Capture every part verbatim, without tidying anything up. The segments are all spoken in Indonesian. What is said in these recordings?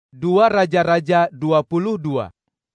dua Raja-Raja dua puluh dua.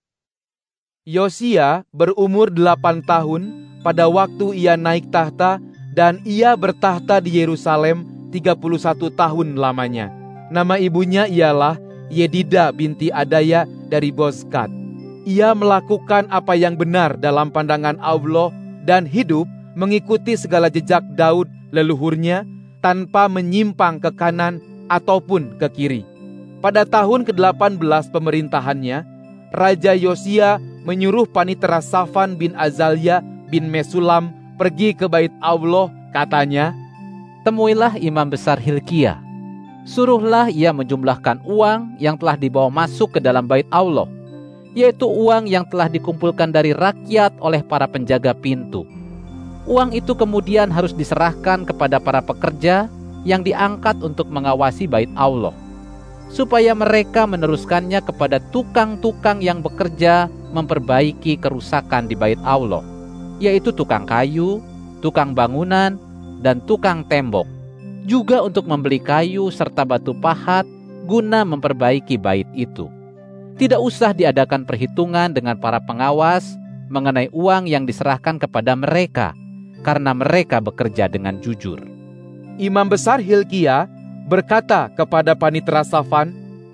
Yosia berumur delapan tahun pada waktu ia naik tahta, dan ia bertahta di Yerusalem tiga puluh satu tahun lamanya. Nama ibunya ialah Yedida binti Adaya dari Bozkat. Ia melakukan apa yang benar dalam pandangan Allah dan hidup mengikuti segala jejak Daud leluhurnya tanpa menyimpang ke kanan ataupun ke kiri. Pada tahun kedelapan belas pemerintahannya, Raja Yosia menyuruh panitera Safan bin Azalia bin Mesulam pergi ke bait Allah, katanya, "Temuilah imam besar Hilkia. Suruhlah ia menjumlahkan uang yang telah dibawa masuk ke dalam bait Allah, yaitu uang yang telah dikumpulkan dari rakyat oleh para penjaga pintu. Uang itu kemudian harus diserahkan kepada para pekerja yang diangkat untuk mengawasi bait Allah, supaya mereka meneruskannya kepada tukang-tukang yang bekerja memperbaiki kerusakan di bait Allah, yaitu tukang kayu, tukang bangunan, dan tukang tembok, juga untuk membeli kayu serta batu pahat guna memperbaiki bait itu. Tidak usah diadakan perhitungan dengan para pengawas mengenai uang yang diserahkan kepada mereka, karena mereka bekerja dengan jujur." Imam besar Hilkia berkata kepada panitera Safan,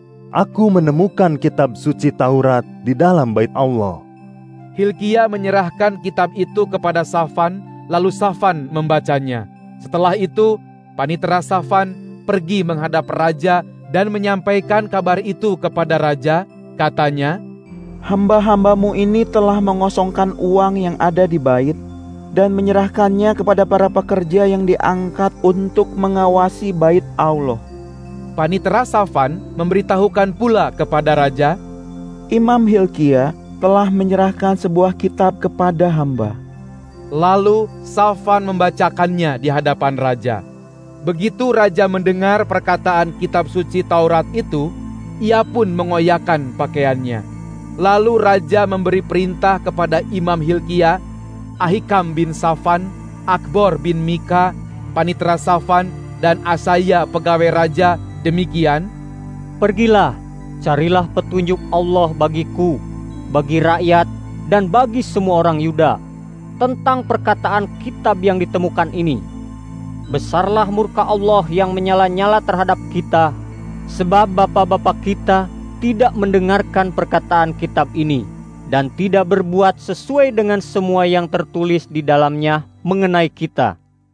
"Aku menemukan kitab suci Taurat di dalam bait Allah." Hilkia menyerahkan kitab itu kepada Safan, lalu Safan membacanya. Setelah itu, panitera Safan pergi menghadap raja dan menyampaikan kabar itu kepada raja. Katanya, "Hamba-hambamu ini telah mengosongkan uang yang ada di bait dan menyerahkannya kepada para pekerja yang diangkat untuk mengawasi bait Allah." Panitera Safan memberitahukan pula kepada raja, "Imam Hilkia telah menyerahkan sebuah kitab kepada hamba." Lalu Safan membacakannya di hadapan raja. Begitu raja mendengar perkataan kitab suci Taurat itu, ia pun mengoyakkan pakaiannya. Lalu raja memberi perintah kepada Imam Hilkia, Ahikam bin Safan, Akbor bin Mika, panitera Safan, dan Asaya pegawai raja, demikian, "Pergilah, carilah petunjuk Allah bagiku, bagi rakyat, dan bagi semua orang Yuda tentang perkataan kitab yang ditemukan ini. Besarlah murka Allah yang menyala-nyala terhadap kita, sebab bapa-bapa kita tidak mendengarkan perkataan kitab ini dan tidak berbuat sesuai dengan semua yang tertulis di dalamnya mengenai kita."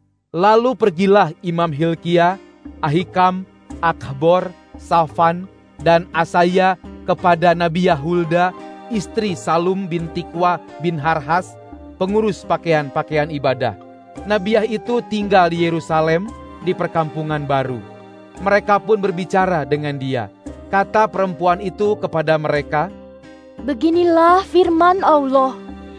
Lalu pergilah Imam Hilkia, Ahikam, Akbor, Safan, dan Asaya kepada Nabi Yahulda, istri Salum bin Tikwa bin Harhas, pengurus pakaian-pakaian ibadah. Nabiah itu tinggal di Yerusalem, di perkampungan baru. Mereka pun berbicara dengan dia. Kata perempuan itu kepada mereka, "Beginilah firman Allah,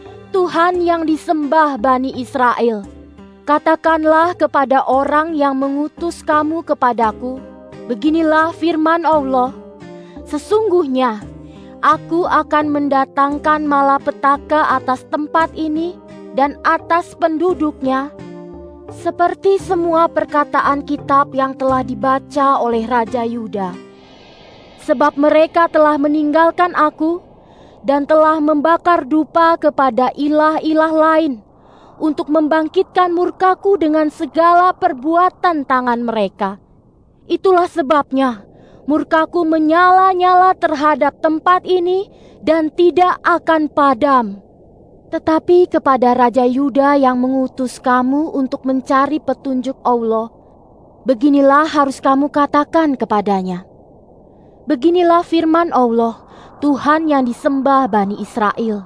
Tuhan yang disembah Bani Israel. Katakanlah kepada orang yang mengutus kamu kepadaku, beginilah firman Allah, sesungguhnya aku akan mendatangkan malapetaka atas tempat ini dan atas penduduknya, seperti semua perkataan kitab yang telah dibaca oleh Raja Yuda. Sebab mereka telah meninggalkan aku dan telah membakar dupa kepada ilah-ilah lain untuk membangkitkan murkaku dengan segala perbuatan tangan mereka. Itulah sebabnya murkaku menyala-nyala terhadap tempat ini dan tidak akan padam. Tetapi kepada Raja Yuda yang mengutus kamu untuk mencari petunjuk Allah, beginilah harus kamu katakan kepadanya, beginilah firman Allah, Tuhan yang disembah Bani Israel,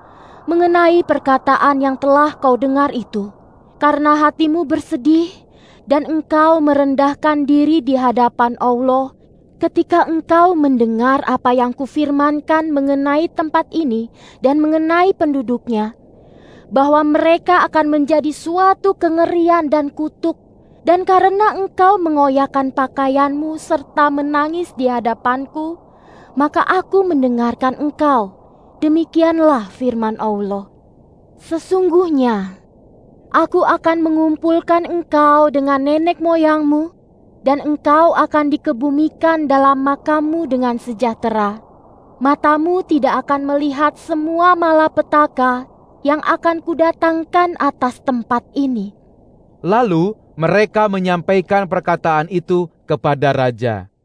mengenai perkataan yang telah kau dengar itu, karena hatimu bersedih dan engkau merendahkan diri di hadapan Allah ketika engkau mendengar apa yang kufirmankan mengenai tempat ini dan mengenai penduduknya, bahwa mereka akan menjadi suatu kengerian dan kutuk, dan karena engkau mengoyakkan pakaianmu serta menangis di hadapanku, maka aku mendengarkan engkau. Demikianlah firman Allah. Sesungguhnya aku akan mengumpulkan engkau dengan nenek moyangmu dan engkau akan dikebumikan dalam makammu dengan sejahtera. Matamu tidak akan melihat semua malapetaka yang akan kudatangkan atas tempat ini." Lalu mereka menyampaikan perkataan itu kepada raja.